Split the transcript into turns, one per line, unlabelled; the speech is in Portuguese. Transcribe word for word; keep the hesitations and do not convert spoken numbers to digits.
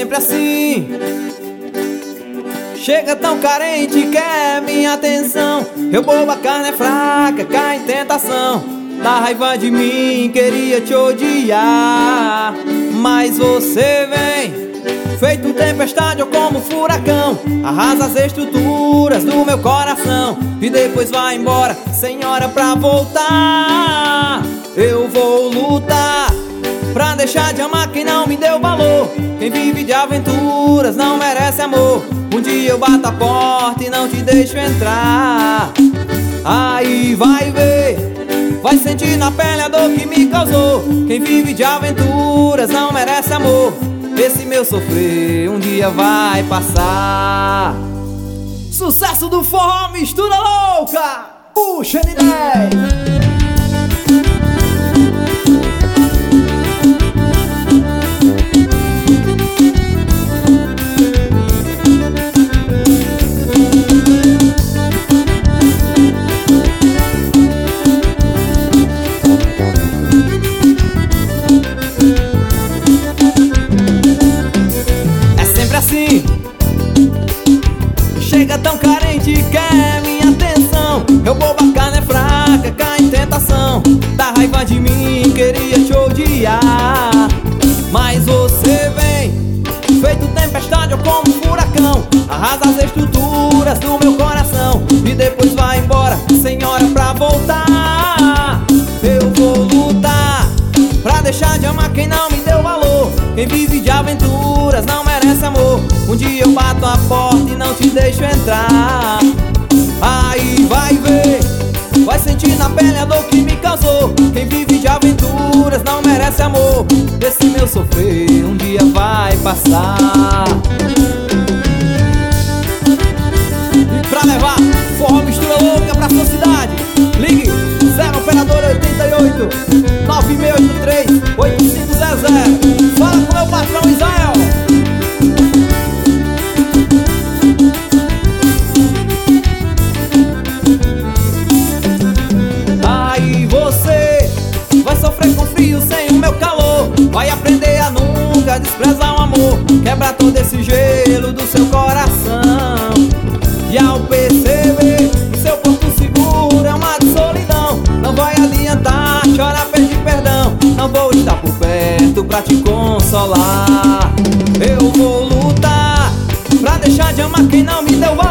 sempre assim. Chega tão carente, quer minha atenção. Eu bobo, a carne é fraca, cai em tentação. Dá raiva de mim, queria te odiar, mas você vem feito tempestade ou como furacão, arrasa as estruturas do meu coração e depois vai embora sem hora pra voltar. Eu vou lutar pra deixar de amar quem não me deu valor. Quem vive de aventuras não merece amor. Um dia eu bato a porta e não te deixo entrar. Aí vai ver, vai sentir na pele a dor que me causou. Quem vive de aventuras não merece amor. Esse meu sofrer um dia vai passar. Sucesso do forró, mistura louca. Puxa N dez. Assim, chega tão carente, quer minha atenção. Eu bobo, a carne é fraca, cai em tentação. Dá raiva de mim, queria te odiar, mas você vem feito tempestade ou como furacão, arrasa as estruturas do meu coração e depois vai embora sem hora pra voltar. Eu vou lutar pra deixar de amar quem não me deu valor. Quem vive de aventuras não merece amor. Um dia eu bato a porta e não te deixo entrar. Aí vai ver, vai sentir na pele a dor que me causou. Quem vive de aventuras não merece amor. Esse meu sofrer um dia vai passar. E pra levar forró mistura louca pra sua cidade, ligue zero operadora oitenta e oito, nove seis oito três, oito cinco zero zero. Fala com meu patrão Israel. Aí você vai sofrer com frio sem o meu calor. Vai aprender a nunca desprezar o amor. Quebra todo esse gelo do seu coração. E ao perceber que seu porto seguro é um mar de solidão, não vai adiantar chorar, pedir perdão. Não vou estar por perto pra te consolar. Eu vou lutar pra deixar de amar quem não me deu valor.